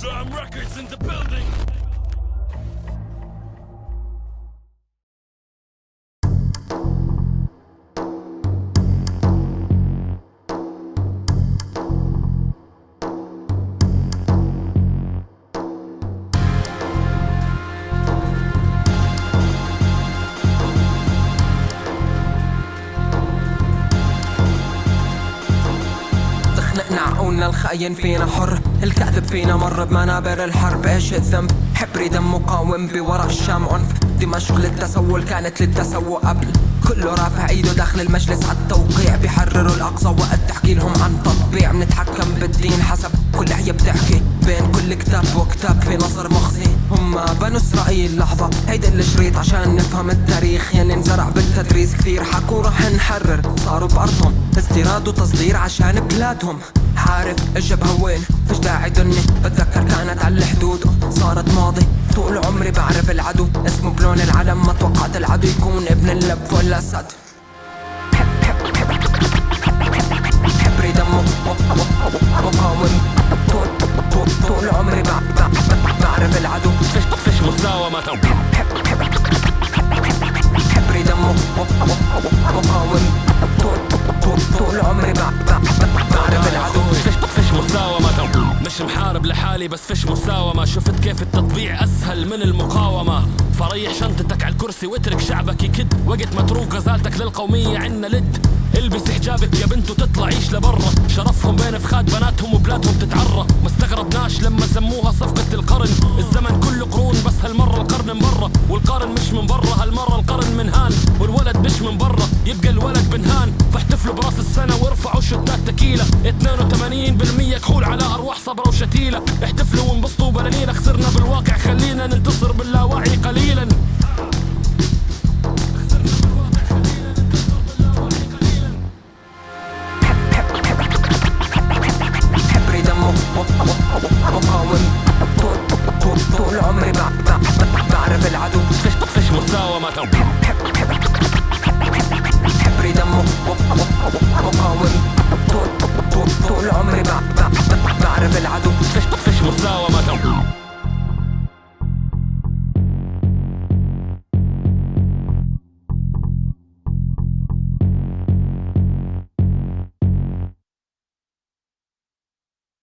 Sam Records in the building. عقولنا الخاين فينا حر، الكذب فينا مر بمنابر الحرب. ايش الذنب؟ حبري دم مقاوم بورا الشام عنف. دمشق للتسول كانت للتسوء قبل. كله رافع ايده داخل المجلس على التوقيع، بيحرروا الاقصى وقت تحكي لهم عن تطبيع. بنتحكم بالدين حسب كل حية بتحكي، بين كل كتاب وكتاب في نصر مخزي. هم بنو اسرائيل لحظة، هيدا الشريط عشان نفهم التاريخ يلي انزرع بالتدريس. كثير حكوا رح نحرر، صاروا بأرضهم استيراد وتصدير عشان بلادهم. عارف الجبهة وين؟ فيش داعي دني، بتذكر كانت على الحدود صارت ماضي. طول عمري بعرف العدو اسمه بلون العلم، ما توقعت العدو يكون ابن اللب والأسد. حبري دمه مقاوم، طول عمري بعرف العدو فيش مساومة. حبري دمه مقاوم، طول عمري بعرف العدو فيش مساومة. مش محارب لحالي بس فيش مساومة. شفت كيف التطبيع أسهل من المقاومة. فريح شنطتك على الكرسي واترك شعبك يكد. وقت ما تروق غزالتك للقومية عنا لد. البس حجابك يا بنت وتطلع عيش لبرا. شرفهم بين فخاد بناتهم وبلادهم تتعرى. ما استغربناش لما سموها صفقة القرن. الزمن كله قرون بس هالمرة القرن من برا. والقرن مش من برا هالمرة القرن من هان. والولد مش من برا يبقى الولد بنهان. فاحتفلوا براس السنة وارفعوا شتات تكيلة. 82% كحول على أرواح صبرة وشتيلة. احتفلوا وانبسطوا بلانينا. خسرنا بالواقع خلينا ننتصر باللاوعي قليلا. مقاوم، طول عمري بعرف العدو فيش مساومة. حبري دمه مقاوم، طول عمري بعرف العدو فيش مساومة.